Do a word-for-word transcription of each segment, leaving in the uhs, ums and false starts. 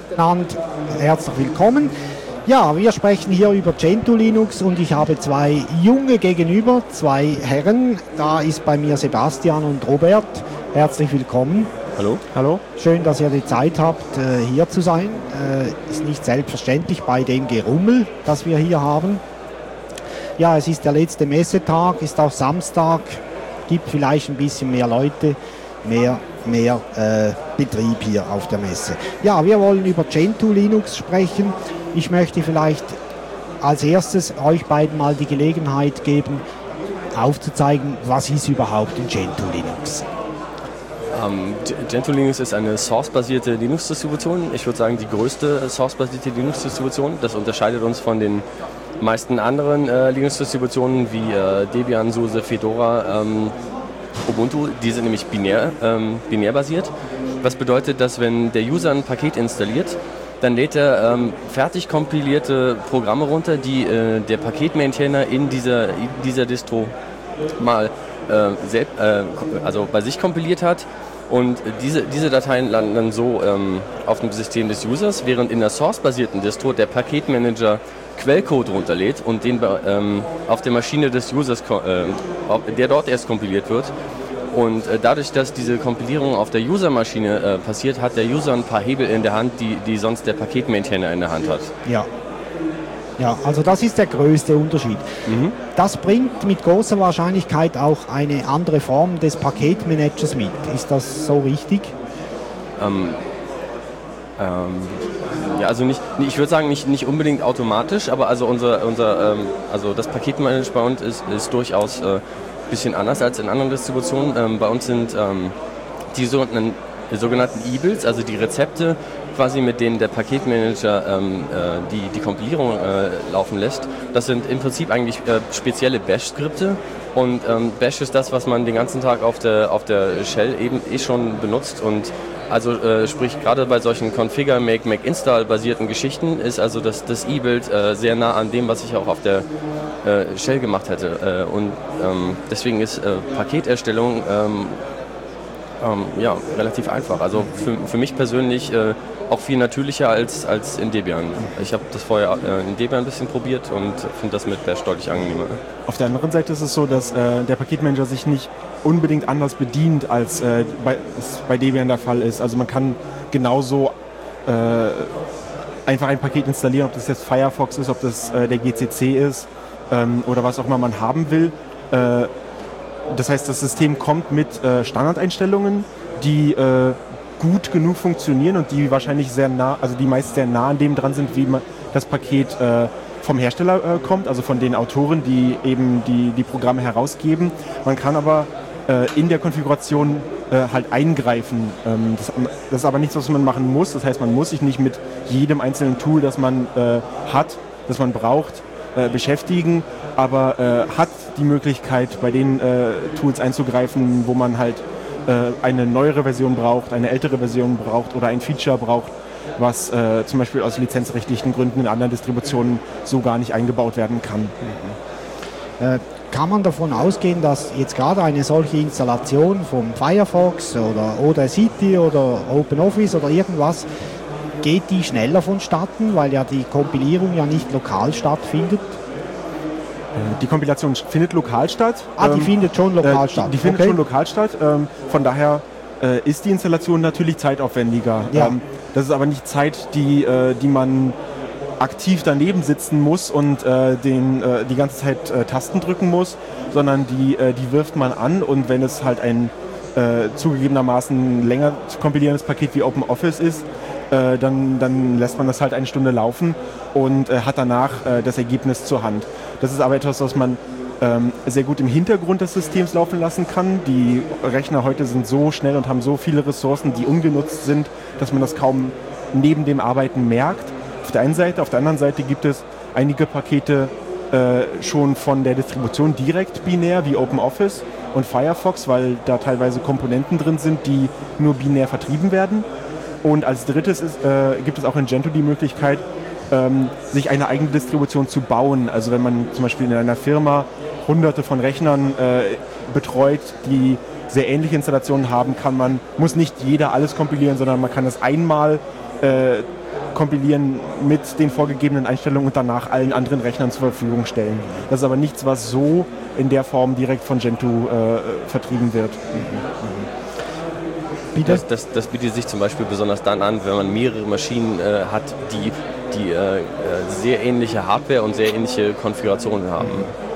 miteinander, herzlich willkommen. Ja, wir sprechen hier über Gentoo Linux und ich habe zwei Junge gegenüber, zwei Herren. Da ist bei mir Sebastian und Robert. Herzlich willkommen. Hallo. Hallo. Schön, dass ihr die Zeit habt, hier zu sein. Ist nicht selbstverständlich bei dem Gerummel, das wir hier haben. Ja, es ist der letzte Messetag, ist auch Samstag, gibt vielleicht ein bisschen mehr Leute, mehr, mehr äh, Betrieb hier auf der Messe. Ja, wir wollen über Gentoo Linux sprechen. Ich möchte vielleicht als erstes euch beiden mal die Gelegenheit geben, aufzuzeigen, was ist überhaupt ein Gentoo Linux. Um, Gentoo Linux ist eine Source-basierte Linux-Distribution. Ich würde sagen, die größte Source-basierte Linux-Distribution. Das unterscheidet uns von den meisten anderen äh, Linux-Distributionen wie äh, Debian, SUSE, Fedora, ähm, Ubuntu. Die sind nämlich binär, ähm, binär basiert. Was bedeutet, dass wenn der User ein Paket installiert, dann lädt er ähm, fertig kompilierte Programme runter, die äh, der Paketmaintainer in dieser, in dieser Distro mal äh, selbst, äh, also bei sich kompiliert hat. Und diese, diese Dateien landen dann so ähm, auf dem System des Users, während in der Source-basierten Distro der Paketmanager Quellcode runterlädt und den ähm, auf der Maschine des Users, äh, der dort erst kompiliert wird. Und äh, dadurch, dass diese Kompilierung auf der User-Maschine äh, passiert, hat der User ein paar Hebel in der Hand, die, die sonst der Paketmaintainer in der Hand hat. Ja. Ja, also das ist der größte Unterschied. Mhm. Das bringt mit großer Wahrscheinlichkeit auch eine andere Form des Paketmanagers mit. Ist das so richtig? Ähm, ähm, ja, also nicht, ich würde sagen, nicht, nicht unbedingt automatisch, aber also unser, unser ähm, also das Paketmanagement bei uns ist, ist durchaus ein äh, bisschen anders als in anderen Distributionen. Ähm, bei uns sind ähm, die sogenannten, die sogenannten E-Builds, also die Rezepte, quasi mit denen der Paketmanager ähm, äh, die, die Kompilierung äh, laufen lässt. Das sind im Prinzip eigentlich äh, spezielle Bash-Skripte und ähm, Bash ist das, was man den ganzen Tag auf der, auf der Shell eben eh schon benutzt und also äh, sprich gerade bei solchen Configure, Make, Make, Install basierten Geschichten ist also das, das E-Build äh, sehr nah an dem, was ich auch auf der äh, Shell gemacht hätte äh, und ähm, deswegen ist äh, Paketerstellung ähm, ähm, ja, relativ einfach. Also für, für mich persönlich äh, auch viel natürlicher als, als in Debian. Ich habe das vorher äh, in Debian ein bisschen probiert und finde das mit Bash deutlich angenehmer. Auf der anderen Seite ist es so, dass äh, der Paketmanager sich nicht unbedingt anders bedient, als äh, bei, es bei Debian der Fall ist. Also man kann genauso äh, einfach ein Paket installieren, ob das jetzt Firefox ist, ob das äh, der G C C ist ähm, oder was auch immer man haben will. Äh, das heißt, das System kommt mit äh, Standardeinstellungen, die äh, gut genug funktionieren und die wahrscheinlich sehr nah, also die meist sehr nah an dem dran sind, wie man das Paket äh, vom Hersteller äh, kommt, also von den Autoren, die eben die, die Programme herausgeben. Man kann aber äh, in der Konfiguration äh, halt eingreifen. Ähm, das, das ist aber nichts, was man machen muss. Das heißt, man muss sich nicht mit jedem einzelnen Tool, das man äh, hat, das man braucht, äh, beschäftigen, aber äh, hat die Möglichkeit, bei den äh, Tools einzugreifen, wo man halt eine neuere Version braucht, eine ältere Version braucht oder ein Feature braucht, was äh, zum Beispiel aus lizenzrechtlichen Gründen in anderen Distributionen so gar nicht eingebaut werden kann. Mhm. Äh, kann man davon ausgehen, dass jetzt gerade eine solche Installation vom Firefox oder Audacity oder OpenOffice oder irgendwas, geht die schneller vonstatten, weil ja die Kompilierung ja nicht lokal stattfindet? Die Kompilation findet lokal statt. Ah, die ähm, findet schon lokal äh, statt. Die, die findet okay. schon lokal statt. Ähm, von daher äh, ist die Installation natürlich zeitaufwendiger. Ja. Ähm, das ist aber nicht Zeit, die, äh, die man aktiv daneben sitzen muss und äh, den, äh, die ganze Zeit äh, Tasten drücken muss, sondern die, äh, die wirft man an und wenn es halt ein äh, zugegebenermaßen länger zu kompilierendes Paket wie OpenOffice ist, äh, dann, dann lässt man das halt eine Stunde laufen und äh, hat danach äh, das Ergebnis zur Hand. Das ist aber etwas, was man ähm, sehr gut im Hintergrund des Systems laufen lassen kann. Die Rechner heute sind so schnell und haben so viele Ressourcen, die ungenutzt sind, dass man das kaum neben dem Arbeiten merkt. Auf der einen Seite, auf der anderen Seite gibt es einige Pakete äh, schon von der Distribution direkt binär, wie OpenOffice und Firefox, weil da teilweise Komponenten drin sind, die nur binär vertrieben werden. Und als drittes ist, äh, gibt es auch in Gentoo die Möglichkeit, ähm, sich eine eigene Distribution zu bauen. Also wenn man zum Beispiel in einer Firma hunderte von Rechnern äh, betreut, die sehr ähnliche Installationen haben, kann man, muss nicht jeder alles kompilieren, sondern man kann es einmal äh, kompilieren mit den vorgegebenen Einstellungen und danach allen anderen Rechnern zur Verfügung stellen. Das ist aber nichts, was so in der Form direkt von Gentoo äh, vertrieben wird. Das, das, das bietet sich zum Beispiel besonders dann an, wenn man mehrere Maschinen äh, hat, die, die äh, sehr ähnliche Hardware und sehr ähnliche Konfigurationen haben.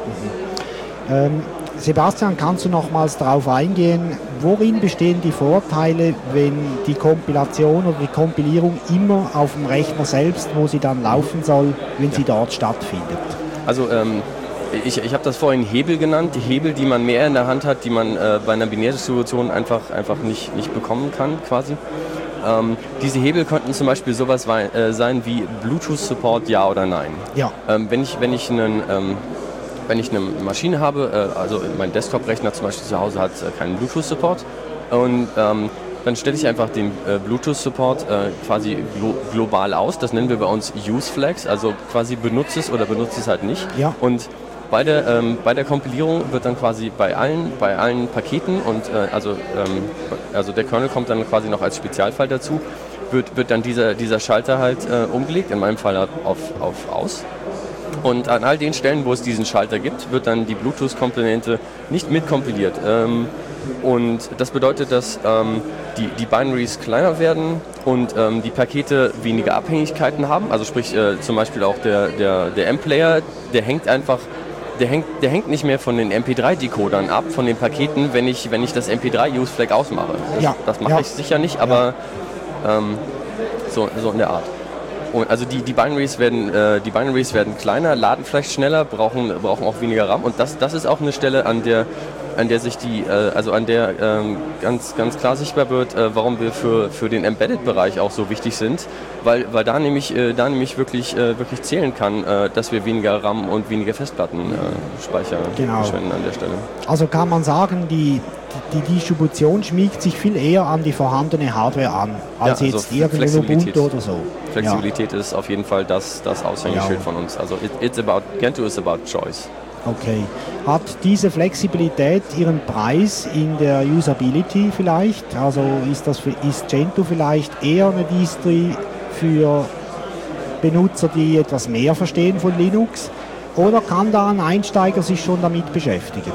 Mhm. Ähm, Sebastian, kannst du nochmals darauf eingehen, worin bestehen die Vorteile, wenn die Kompilation oder die Kompilierung immer auf dem Rechner selbst, wo sie dann laufen soll, wenn ja. sie dort stattfindet? Also ähm, ich, ich habe das vorhin Hebel genannt, die Hebel, die man mehr in der Hand hat, die man äh, bei einer Binärdistribution einfach, einfach nicht, nicht bekommen kann quasi. Ähm, diese Hebel könnten zum Beispiel sowas wei- äh, sein wie Bluetooth-Support, ja oder nein. Ja. Ähm, wenn ich, wenn ich einen... Ähm, Wenn ich eine Maschine habe, äh, also mein Desktop-Rechner zum Beispiel zu Hause hat äh, keinen Bluetooth-Support und ähm, dann stelle ich einfach den äh, Bluetooth-Support äh, quasi glo- global aus. Das nennen wir bei uns Use-Flags, also quasi benutze es oder benutze es halt nicht. Ja. Und bei der, ähm, bei der Kompilierung wird dann quasi bei allen, bei allen Paketen und äh, also, ähm, also der Kernel kommt dann quasi noch als Spezialfall dazu, wird, wird dann dieser, dieser Schalter halt äh, umgelegt, in meinem Fall auf, auf aus. Und an all den Stellen, wo es diesen Schalter gibt, wird dann die Bluetooth-Komponente nicht mitkompiliert. Ähm, und das bedeutet, dass ähm, die, die Binaries kleiner werden und ähm, die Pakete weniger Abhängigkeiten haben. Also sprich äh, zum Beispiel auch der, der, der M-Player, der hängt einfach, der hängt, der hängt nicht mehr von den M P drei Decodern ab, von den Paketen, wenn ich, wenn ich das M P drei Use-Flag ausmache. Das, ja. das mache ja. ich sicher nicht, aber ja. ähm, so, so in der Art. Und also die, die, Binaries werden, äh, die Binaries werden kleiner, laden vielleicht schneller, brauchen, brauchen auch weniger RAM. Und das, das ist auch eine Stelle, an der, an der sich die, äh, also an der ähm, ganz, ganz klar sichtbar wird, äh, warum wir für, für den Embedded-Bereich auch so wichtig sind, weil, weil da nämlich, äh, da nämlich wirklich, äh, wirklich zählen kann, äh, dass wir weniger RAM und weniger Festplattenspeicher äh, genau. verschwenden an der Stelle. Also kann man sagen, die die Distribution schmiegt sich viel eher an die vorhandene Hardware an, als ja, also jetzt irgendein Ubuntu oder so. Flexibilität ja. ist auf jeden Fall das, das Aushängeschild ja. von uns. Also it, it's about, Gentoo is about choice. Okay. Hat diese Flexibilität ihren Preis in der Usability vielleicht? Also ist, das für, ist Gentoo vielleicht eher eine Distri für Benutzer, die etwas mehr verstehen von Linux? Oder kann da ein Einsteiger sich schon damit beschäftigen?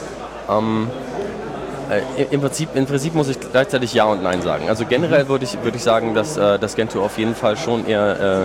Um, Äh, im, Prinzip, Im Prinzip muss ich gleichzeitig Ja und Nein sagen. Also generell würde ich, würd ich sagen, dass äh, das Gentoo auf jeden Fall schon eher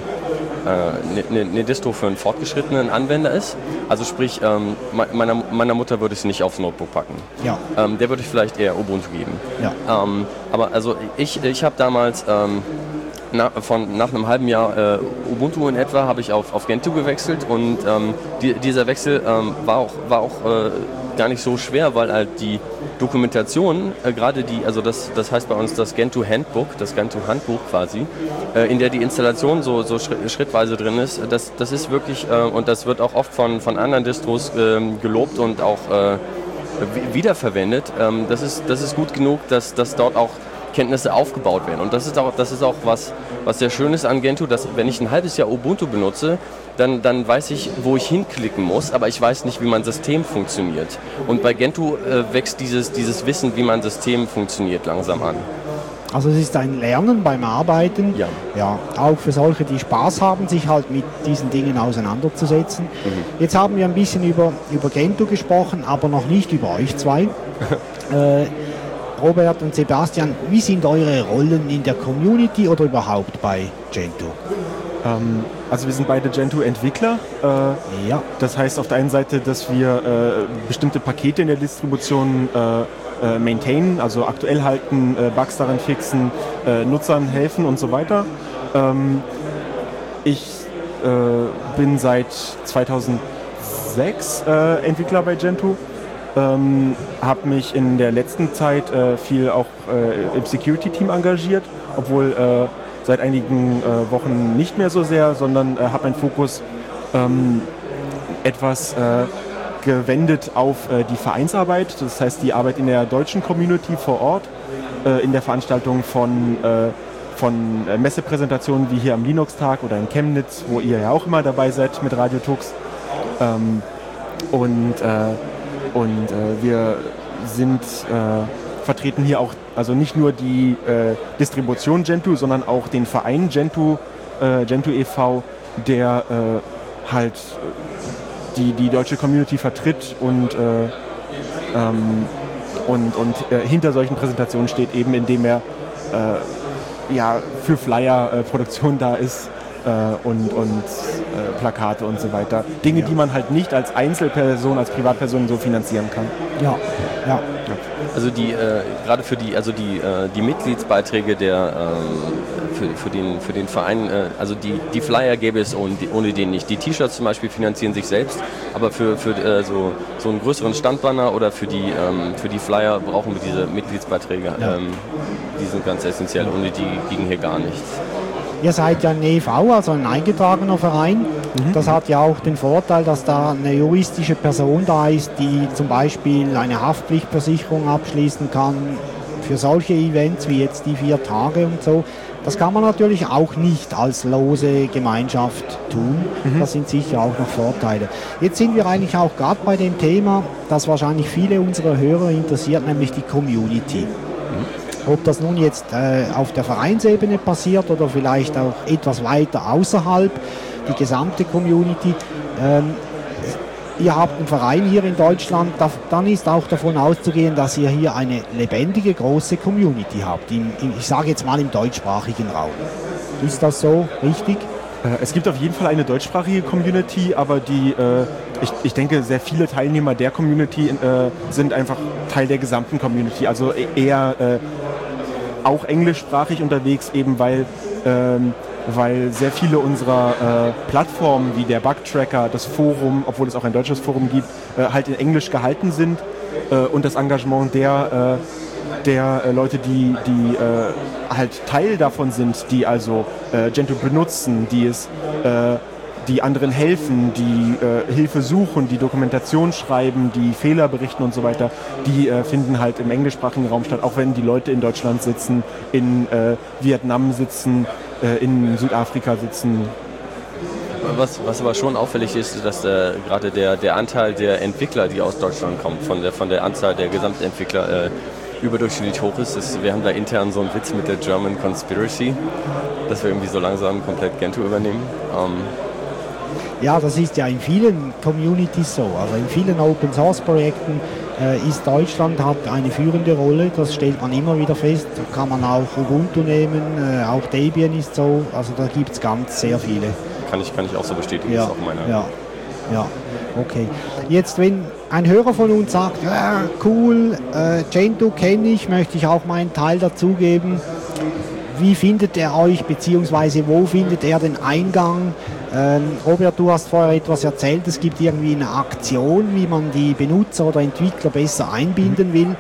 eine äh, äh, ne Distro für einen fortgeschrittenen Anwender ist. Also sprich, ähm, meiner, meiner Mutter würde ich es nicht aufs Notebook packen. Ja. Ähm, der würde ich vielleicht eher Ubuntu geben. Ja. Ähm, aber also ich, ich habe damals ähm, na, von, nach einem halben Jahr äh, Ubuntu in etwa habe ich auf, auf Gentoo gewechselt und ähm, die, dieser Wechsel ähm, war auch, war auch äh, gar nicht so schwer, weil halt die Dokumentation, äh, gerade die, also das, das heißt bei uns das Gentoo Handbook, das Gentoo Handbuch quasi, äh, in der die Installation so, so schritt, schrittweise drin ist, das, das ist wirklich, äh, und das wird auch oft von, von anderen Distros äh, gelobt und auch äh, wiederverwendet. Ähm, das ist, das ist gut genug, dass, dass dort auch Kenntnisse aufgebaut werden. Und das ist auch, das ist auch was, was sehr schön ist an Gentoo, dass wenn ich ein halbes Jahr Ubuntu benutze, dann, dann weiß ich, wo ich hinklicken muss, aber ich weiß nicht, wie mein System funktioniert. Und bei Gentoo äh, wächst dieses, dieses Wissen, wie mein System funktioniert, langsam an. Also es ist ein Lernen beim Arbeiten, ja. Ja, auch für solche, die Spaß haben, sich halt mit diesen Dingen auseinanderzusetzen. Mhm. Jetzt haben wir ein bisschen über, über Gentoo gesprochen, aber noch nicht über euch zwei. äh, Robert und Sebastian, wie sind eure Rollen in der Community oder überhaupt bei Gentoo? Ähm, also wir sind beide Gentoo-Entwickler. Äh, ja. Das heißt auf der einen Seite, dass wir äh, bestimmte Pakete in der Distribution äh, äh, maintainen, also aktuell halten, äh, Bugs daran fixen, äh, Nutzern helfen und so weiter. Ähm, ich äh, bin seit zweitausendsechs äh, Entwickler bei Gentoo. Ähm, habe mich in der letzten Zeit äh, viel auch äh, im Security-Team engagiert, obwohl äh, seit einigen äh, Wochen nicht mehr so sehr, sondern äh, habe meinen Fokus ähm, etwas äh, gewendet auf äh, die Vereinsarbeit, das heißt die Arbeit in der deutschen Community vor Ort, äh, in der Veranstaltung von, äh, von äh, Messepräsentationen wie hier am Linux-Tag oder in Chemnitz, wo ihr ja auch immer dabei seid mit Radio Tux. Ähm, und äh, Und äh, wir sind äh, vertreten hier auch, also nicht nur die äh, Distribution Gentoo, sondern auch den Verein Gentoo äh, Gentoo e V, der äh, halt die, die deutsche Community vertritt und, äh, ähm, und, und äh, hinter solchen Präsentationen steht, eben indem er äh, ja, für Flyer-Produktion äh, da ist äh, und, und äh, Plakate und so weiter. Dinge, ja. die man halt nicht als Einzelperson, als Privatperson so finanzieren kann. Ja, ja. Also die, äh, gerade für die, also die, äh, die Mitgliedsbeiträge der, ähm, für, für, den, für den Verein, äh, also die, die Flyer gäbe es ohne, ohne den nicht. Die T-Shirts zum Beispiel finanzieren sich selbst, aber für, für äh, so, so einen größeren Standbanner oder für die, ähm, für die Flyer brauchen wir diese Mitgliedsbeiträge. Ja. Ähm, die sind ganz essentiell, ohne die ging hier gar nichts. Ihr seid ja ein E V, also ein eingetragener Verein. Mhm. Das hat ja auch den Vorteil, dass da eine juristische Person da ist, die zum Beispiel eine Haftpflichtversicherung abschließen kann für solche Events wie jetzt die vier Tage und so. Das kann man natürlich auch nicht als lose Gemeinschaft tun. Mhm. Das sind sicher auch noch Vorteile. Jetzt sind wir eigentlich auch gerade bei dem Thema, das wahrscheinlich viele unserer Hörer interessiert, nämlich die Community. Ob das nun jetzt äh, auf der Vereinsebene passiert oder vielleicht auch etwas weiter außerhalb, die gesamte Community. Ähm, ihr habt einen Verein hier in Deutschland, da, dann ist auch davon auszugehen, dass ihr hier eine lebendige, große Community habt. In, in, ich sage jetzt mal im deutschsprachigen Raum. Ist das so richtig? Es gibt auf jeden Fall eine deutschsprachige Community, aber die, äh, ich, ich denke, sehr viele Teilnehmer der Community äh, sind einfach Teil der gesamten Community, also eher äh, auch englischsprachig unterwegs, eben weil, ähm, weil sehr viele unserer äh, Plattformen wie der Bugtracker, das Forum, obwohl es auch ein deutsches Forum gibt, äh, halt in Englisch gehalten sind äh, und das Engagement der äh, der äh, Leute, die, die äh, halt Teil davon sind, die also äh, Gentoo benutzen, die es, äh, die anderen helfen, die äh, Hilfe suchen, die Dokumentation schreiben, die Fehler berichten und so weiter, die äh, finden halt im englischsprachigen Raum statt, auch wenn die Leute in Deutschland sitzen, in äh, Vietnam sitzen, äh, in Südafrika sitzen. Was, was aber schon auffällig ist, dass äh, gerade der, der Anteil der Entwickler, die aus Deutschland kommen, von der, von der Anzahl der Gesamtentwickler, äh, überdurchschnittlich hoch ist. ist. Wir haben da intern so einen Witz mit der German Conspiracy, dass wir irgendwie so langsam komplett Gentoo übernehmen. Ähm ja, das ist ja in vielen Communities so. Also in vielen Open-Source-Projekten äh, ist Deutschland hat eine führende Rolle. Das stellt man immer wieder fest. Da kann man auch Ubuntu nehmen, äh, auch Debian ist so. Also da gibt es ganz sehr viele. Kann ich, kann ich auch so bestätigen. Ja, das ist auch meine. Ja, ja, okay. Jetzt, wenn ein Hörer von uns sagt, ja, cool, äh, Gentoo kenne ich, möchte ich auch meinen Teil dazugeben. Wie findet er euch, beziehungsweise wo findet er den Eingang? Ähm, Robert, du hast vorher etwas erzählt, es gibt irgendwie eine Aktion, wie man die Benutzer oder Entwickler besser einbinden will.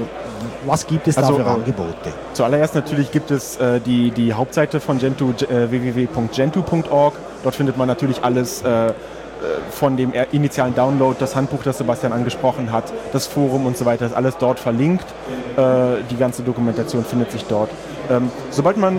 Was gibt es also, da für Angebote? Zuallererst natürlich gibt es äh, die, die Hauptseite von Gentoo, äh, w w w punkt gentoo punkt org. Dort findet man natürlich alles äh, von dem initialen Download, das Handbuch, das Sebastian angesprochen hat, das Forum und so weiter, ist alles dort verlinkt. Äh, die ganze Dokumentation findet sich dort. Ähm, sobald man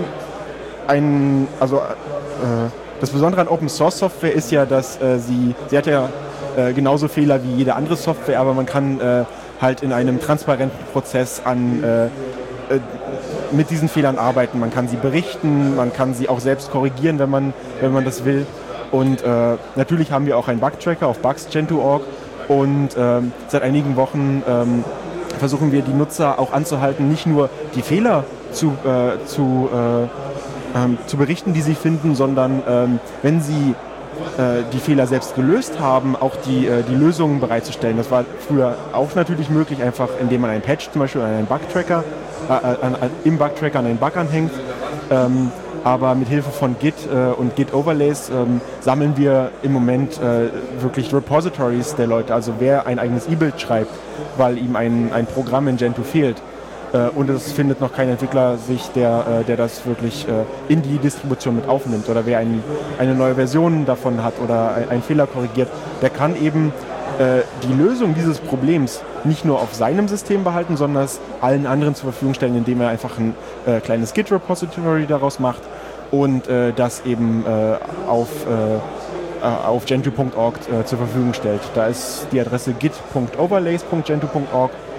ein, also äh, das Besondere an Open Source Software ist ja, dass äh, sie, sie hat ja äh, genauso Fehler wie jede andere Software, aber man kann äh, halt in einem transparenten Prozess an äh, äh, mit diesen Fehlern arbeiten. Man kann sie berichten, man kann sie auch selbst korrigieren, wenn man, wenn man das will. Und äh, natürlich haben wir auch einen Bugtracker auf bugs punkt gentoo punkt org und ähm, seit einigen Wochen ähm, versuchen wir die Nutzer auch anzuhalten, nicht nur die Fehler zu, äh, zu, äh, ähm, zu berichten, die sie finden, sondern ähm, wenn sie äh, die Fehler selbst gelöst haben, auch die, äh, die Lösungen bereitzustellen. Das war früher auch natürlich möglich, einfach indem man einen Patch zum Beispiel an einen Bugtracker, äh, an, an, im Bugtracker an einen Bug anhängt. Ähm, Aber mit Hilfe von Git äh, und Git-Overlays ähm, sammeln wir im Moment äh, wirklich Repositories der Leute, also wer ein eigenes E-Build schreibt, weil ihm ein, ein Programm in Gentoo fehlt. Äh, und es findet noch kein Entwickler sich, der, äh, der das wirklich äh, in die Distribution mit aufnimmt. Oder wer ein, eine neue Version davon hat oder ein, einen Fehler korrigiert, der kann eben äh, die Lösung dieses Problems nicht nur auf seinem System behalten, sondern es allen anderen zur Verfügung stellen, indem er einfach ein äh, kleines Git-Repository daraus macht und äh, das eben äh, auf, äh, auf gentoo punkt org äh, zur Verfügung stellt. Da ist die Adresse git punkt overlays punkt gentoo punkt org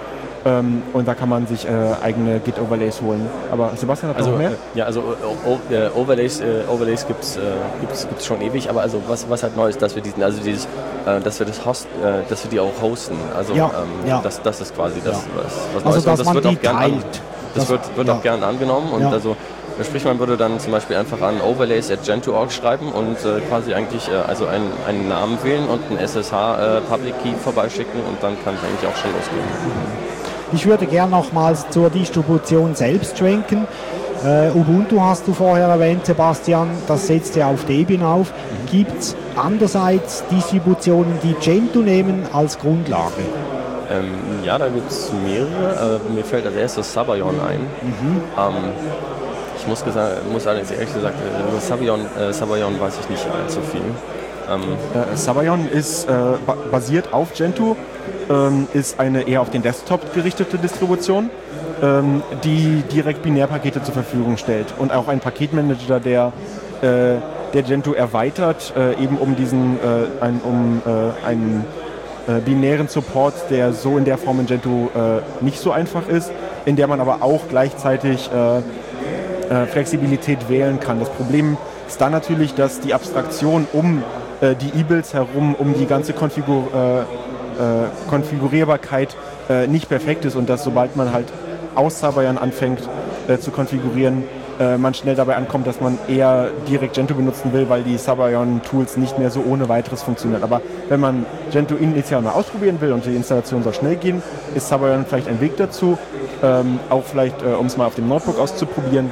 Ähm, und da kann man sich äh, eigene Git-Overlays holen. Aber Sebastian hat also, noch mehr? Äh, ja, also äh, äh, Overlays, äh, Overlays gibt es äh, gibt's, gibt's schon ewig, aber also was, was halt neu ist, dass wir diesen, also dieses, äh, dass wir das Host, äh, dass wir die auch hosten. Also Ja, ähm, ja. Das, das ist quasi das, Ja. was, was Also, neu ist. dass Und das man wird die auch gern an, teilt. das, Das- wird, wird ja. auch gern angenommen und Ja. also sprich, man würde dann zum Beispiel einfach an overlays at gentoo punkt org schreiben und äh, quasi eigentlich äh, also einen, einen Namen wählen und einen S S H äh, Public Key vorbeischicken und dann kann es eigentlich auch schon losgehen. Ich würde gerne nochmals zur Distribution selbst schwenken. Äh, Ubuntu hast du vorher erwähnt, Sebastian, das setzt ja auf Debian auf. Mhm. Gibt es andererseits Distributionen, die Gentoo nehmen als Grundlage? Ähm, ja, da gibt es mehrere. Äh, mir fällt als erstes Sabayon ein. Mhm. Ähm, ich muss, gesagt, muss allerdings ehrlich gesagt, äh, über Sabayon, äh, Sabayon weiß ich nicht allzu viel. Ähm, Äh, Sabayon ist äh, ba basiert auf Gentoo, ähm, ist eine eher auf den Desktop gerichtete Distribution, ähm, die direkt Binärpakete zur Verfügung stellt und auch ein Paketmanager, der, äh, der Gentoo erweitert, äh, eben um diesen äh, ein, um äh, einen äh, binären Support, der so in der Form in Gentoo äh, nicht so einfach ist, in der man aber auch gleichzeitig äh, äh, Flexibilität wählen kann. Das Problem ist dann natürlich, dass die Abstraktion um äh, die E-Builds herum, um die ganze Konfigur, äh, äh, Konfigurierbarkeit äh, nicht perfekt ist und dass sobald man halt aus Sabayon anfängt äh, zu konfigurieren, äh, man schnell dabei ankommt, dass man eher direkt Gentoo benutzen will, weil die Sabayon-Tools nicht mehr so ohne weiteres funktionieren. Aber wenn man Gentoo initial mal ausprobieren will und die Installation soll schnell gehen, ist Sabayon vielleicht ein Weg dazu, ähm, auch vielleicht, äh, um es mal auf dem Notebook auszuprobieren.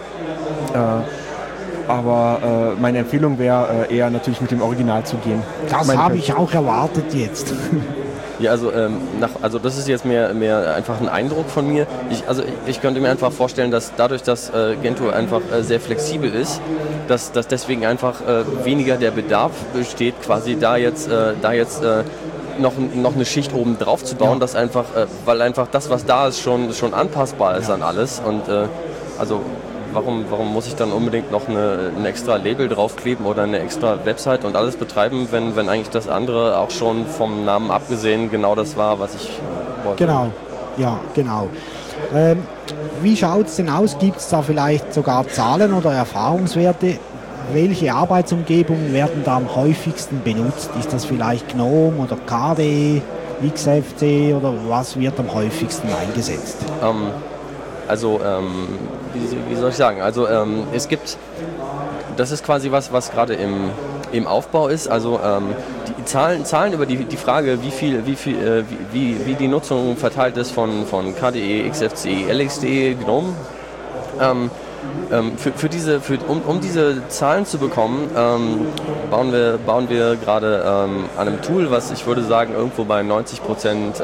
Äh, aber äh, meine Empfehlung wäre äh, eher natürlich mit dem Original zu gehen. Das Meine habe ich auch erwartet jetzt. Ja, also, ähm, nach, also das ist jetzt mehr, mehr einfach ein Eindruck von mir. Ich, also ich könnte mir einfach vorstellen, dass dadurch, dass äh, Gentoo einfach äh, sehr flexibel ist, dass, dass deswegen einfach äh, weniger der Bedarf besteht, quasi da jetzt, äh, da jetzt äh, noch, noch eine Schicht oben drauf zu bauen, Ja. dass einfach, äh, weil einfach das, was da ist, schon, schon anpassbar ist an alles. Und äh, also Warum, warum muss ich dann unbedingt noch eine, ein extra Label draufkleben oder eine extra Website und alles betreiben, wenn, wenn eigentlich das andere auch schon vom Namen abgesehen genau das war, was ich wollte? Genau, ja, genau. Ähm, wie schaut es denn aus? Gibt es da vielleicht sogar Zahlen oder Erfahrungswerte? Welche Arbeitsumgebungen werden da am häufigsten benutzt? Ist das vielleicht GNOME oder K D E, X F C oder was wird am häufigsten eingesetzt? Ähm, also, ähm, wie, wie soll ich sagen? Also, ähm, es gibt, das ist quasi was, was gerade im, im Aufbau ist. Also, ähm, die Zahlen, Zahlen über die, die Frage, wie viel, wie viel, äh, wie, wie die Nutzung verteilt ist von, von K D E, X F C, L X D, GNOME. Ähm, ähm, für, für diese, für, um, um diese Zahlen zu bekommen, ähm, bauen wir, bauen wir gerade ähm, an einem Tool, was ich würde sagen irgendwo bei neunzig Prozent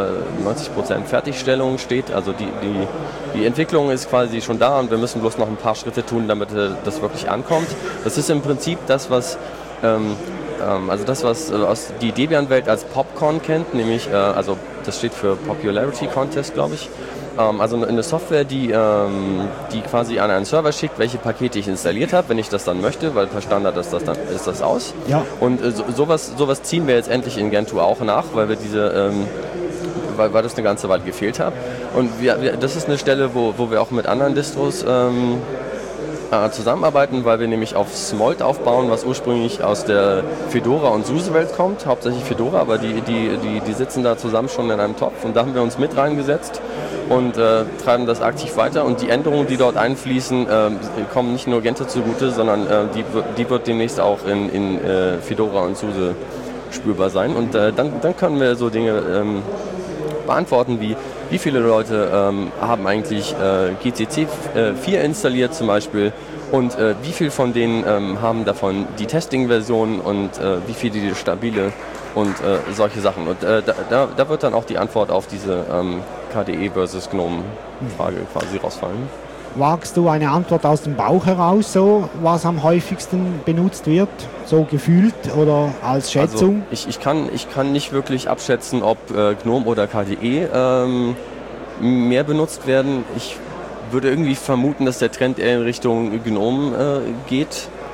äh, Fertigstellung steht. Also die, die, die Entwicklung ist quasi schon da und wir müssen bloß noch ein paar Schritte tun, damit äh, das wirklich ankommt. Das ist im Prinzip das, was ähm, ähm, also das, was äh, aus die Debian-Welt als Popcorn kennt, nämlich äh, also das steht für Popularity Contest, glaube ich. Also eine Software, die, ähm, die quasi an einen Server schickt, welche Pakete ich installiert habe, wenn ich das dann möchte, weil per Standard ist das dann ist das aus. Ja. Und äh, so, sowas, sowas ziehen wir jetzt endlich in Gentoo auch nach, weil wir diese, ähm, weil, weil das eine ganze Weile gefehlt hat. Und wir, wir, das ist eine Stelle, wo, wo wir auch mit anderen Distros ähm, äh, zusammenarbeiten, weil wir nämlich auf Smolt aufbauen, was ursprünglich aus der Fedora und SUSE-Welt kommt, hauptsächlich Fedora, aber die, die, die, die sitzen da zusammen schon in einem Topf und da haben wir uns mit reingesetzt und äh, treiben das aktiv weiter und die Änderungen, die dort einfließen, äh, kommen nicht nur Gentoo zugute, sondern äh, die, die wird demnächst auch in, in äh, Fedora und SUSE spürbar sein und äh, dann, dann können wir so Dinge ähm, beantworten wie, wie viele Leute ähm, haben eigentlich äh, G C C vier installiert zum Beispiel und äh, wie viel von denen ähm, haben davon die Testing-Version und äh, wie viele die stabile und äh, solche Sachen. Und äh, da, da wird dann auch die Antwort auf diese ähm, K D E versus GNOME-Frage quasi rausfallen. Wagst du eine Antwort aus dem Bauch heraus, so was am häufigsten benutzt wird, so gefühlt oder als Schätzung? Also ich, ich, kann, ich kann nicht wirklich abschätzen, ob äh, GNOME oder K D E ähm, mehr benutzt werden. Ich würde irgendwie vermuten, dass der Trend eher in Richtung GNOME äh, geht.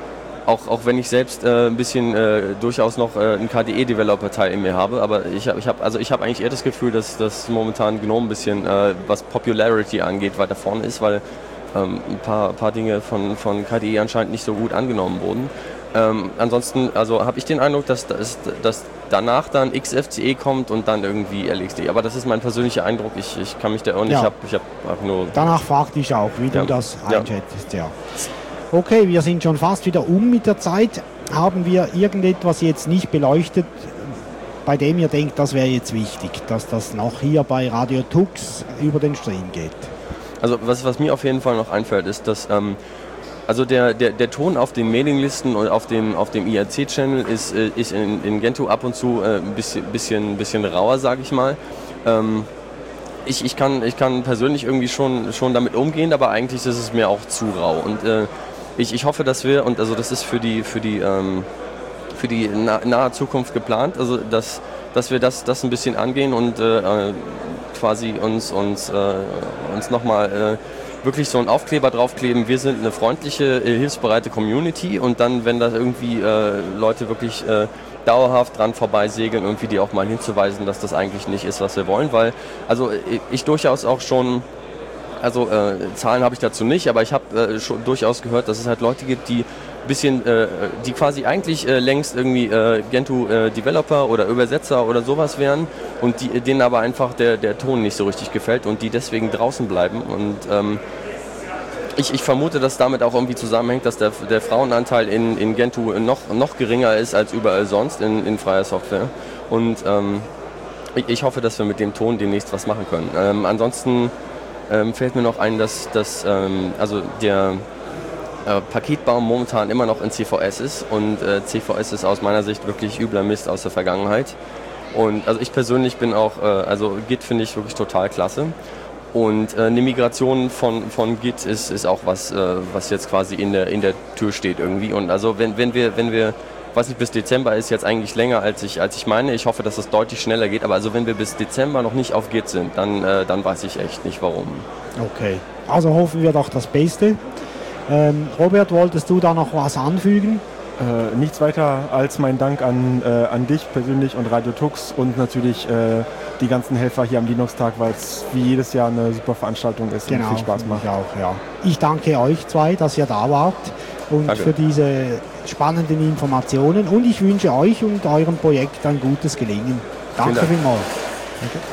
auch, auch wenn ich selbst äh, ein bisschen äh, durchaus noch äh, einen K D E-Developer-Teil in mir habe, aber ich habe ich hab, also ich hab eigentlich eher das Gefühl, dass, dass momentan GNOME ein bisschen, äh, was Popularity angeht, weiter vorne ist, weil ähm, ein paar, paar Dinge von, von K D E anscheinend nicht so gut angenommen wurden. Ähm, ansonsten also habe ich den Eindruck, dass, dass, dass danach dann X F C E kommt und dann irgendwie L X D. Aber das ist mein persönlicher Eindruck, ich, ich kann mich da irren, Ja. ich habe ich hab auch nur... Danach fragte ich auch, wie Ja. du das Ja. einschätzt. Ja. Okay, wir sind schon fast wieder um mit der Zeit. Haben wir irgendetwas jetzt nicht beleuchtet, bei dem ihr denkt, das wäre jetzt wichtig, dass das noch hier bei Radio Tux über den Stream geht? Also was, was mir auf jeden Fall noch einfällt, ist, dass ähm, also der, der, der Ton auf den Mailinglisten und auf dem, auf dem I R C-Channel ist, äh, ist in, in Gentoo ab und zu äh, ein bisschen, bisschen, bisschen rauer, sage ich mal. Ähm, ich, ich, kann, ich kann persönlich irgendwie schon, schon damit umgehen, aber eigentlich ist es mir auch zu rau. Und äh, ich, ich hoffe, dass wir, und also das ist für die, für die, ähm, für die nah, nahe Zukunft geplant, also dass, dass wir das, das ein bisschen angehen und äh, quasi uns, uns, äh, uns nochmal äh, wirklich so einen Aufkleber draufkleben. Wir sind eine freundliche, äh, hilfsbereite Community, und dann, wenn da irgendwie äh, Leute wirklich äh, dauerhaft dran vorbeisegeln, irgendwie die auch mal hinzuweisen, dass das eigentlich nicht ist, was wir wollen, weil also ich, ich durchaus auch schon, also äh, Zahlen habe ich dazu nicht, aber ich habe äh, schon durchaus gehört, dass es halt Leute gibt, die bisschen, äh, die quasi eigentlich äh, längst irgendwie äh, Gentoo äh, Developer oder Übersetzer oder sowas wären, und die, denen aber einfach der, der Ton nicht so richtig gefällt und die deswegen draußen bleiben. Und ähm, ich, ich vermute, dass damit auch irgendwie zusammenhängt, dass der, der Frauenanteil in, in Gentoo noch, noch geringer ist als überall sonst in, in freier Software. Und ähm, ich, ich hoffe, dass wir mit dem Ton demnächst was machen können. Ähm, ansonsten ähm, fällt mir noch ein, dass, dass ähm, also der äh, Paketbaum momentan immer noch in C V S ist, und äh, C V S ist aus meiner Sicht wirklich übler Mist aus der Vergangenheit. Und also ich persönlich bin auch, äh, also Git finde ich wirklich total klasse. Und äh, eine Migration von, von Git ist, ist auch was, äh, was jetzt quasi in der, in der Tür steht irgendwie. Und also wenn, wenn wir, wenn wir, weiß nicht, bis Dezember ist jetzt eigentlich länger als ich, als ich meine. Ich hoffe, dass es deutlich schneller geht. Aber also wenn wir bis Dezember noch nicht auf Git sind, dann, äh, dann weiß ich echt nicht warum. Okay, also hoffen wir doch das Beste. Ähm, Robert, wolltest du da noch was anfügen? Äh, nichts weiter als mein Dank an, äh, an dich persönlich und Radio Tux und natürlich äh, die ganzen Helfer hier am Linux-Tag, weil es wie jedes Jahr eine super Veranstaltung ist und viel Spaß macht. Ich auch, ja. Ich danke euch zwei, dass ihr da wart und Danke. für diese spannenden Informationen, und ich wünsche euch und eurem Projekt ein gutes Gelingen. Danke Vielen Dank. vielmals.